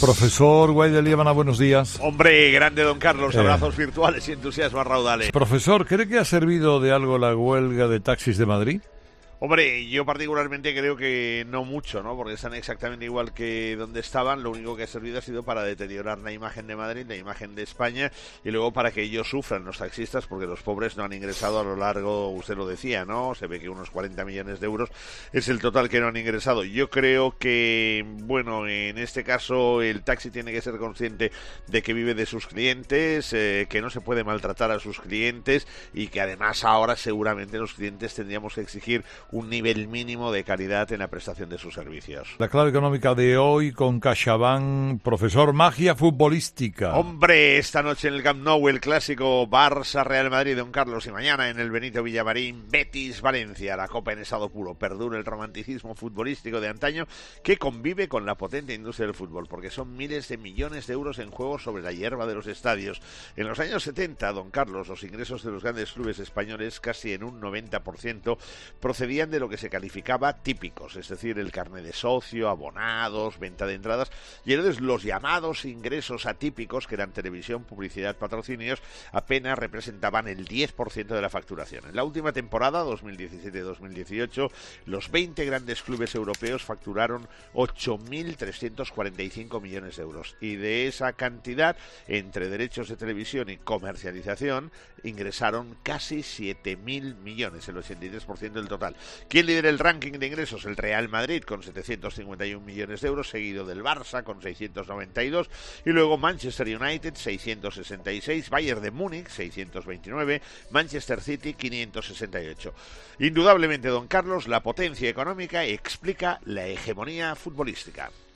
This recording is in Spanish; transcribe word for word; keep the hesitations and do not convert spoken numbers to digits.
Profesor Guay Líbana, buenos días. Hombre, grande don Carlos, Eh. abrazos virtuales y entusiasmo a raudales. Profesor, ¿cree que ha servido de algo la huelga de taxis de Madrid? Hombre, yo particularmente creo que no mucho, ¿no? Porque están exactamente igual que donde estaban. Lo único que ha servido ha sido para deteriorar la imagen de Madrid, la imagen de España, y luego para que ellos sufran, los taxistas, porque los pobres no han ingresado a lo largo, usted lo decía, ¿no? Se ve que unos cuarenta millones de euros es el total que no han ingresado. Yo creo que, bueno, en este caso el taxi tiene que ser consciente de que vive de sus clientes, eh, que no se puede maltratar a sus clientes y que además ahora seguramente los clientes tendríamos que exigir un nivel mínimo de calidad en la prestación de sus servicios. La clave económica de hoy con CaixaBank. Profesor, magia futbolística. Hombre, esta noche en el Camp Nou el clásico Barça-Real Madrid, don Carlos, y mañana en el Benito Villamarín Betis-Valencia, la Copa en estado puro. Perdura el romanticismo futbolístico de antaño que convive con la potente industria del fútbol, porque son miles de millones de euros en juego sobre la hierba de los estadios. En los años setenta, don Carlos, los ingresos de los grandes clubes españoles, casi en un noventa por ciento, procedían de lo que se calificaba típicos, es decir, el carné de socio, abonados, venta de entradas, y entonces los llamados ingresos atípicos, que eran televisión, publicidad, patrocinios, apenas representaban el diez por ciento de la facturación. En la última temporada, dos mil diecisiete dos mil dieciocho, los veinte grandes clubes europeos facturaron ocho mil trescientos cuarenta y cinco millones de euros, y de esa cantidad, entre derechos de televisión y comercialización, ingresaron casi siete mil millones, el ochenta y tres por ciento del total. ¿Quién lidera el ranking de ingresos? El Real Madrid con setecientos cincuenta y un millones de euros, seguido del Barça con seiscientos noventa y dos, y luego Manchester United seiscientos sesenta y seis, Bayern de Múnich seiscientos veintinueve, Manchester City quinientos sesenta y ocho. Indudablemente, don Carlos, la potencia económica explica la hegemonía futbolística.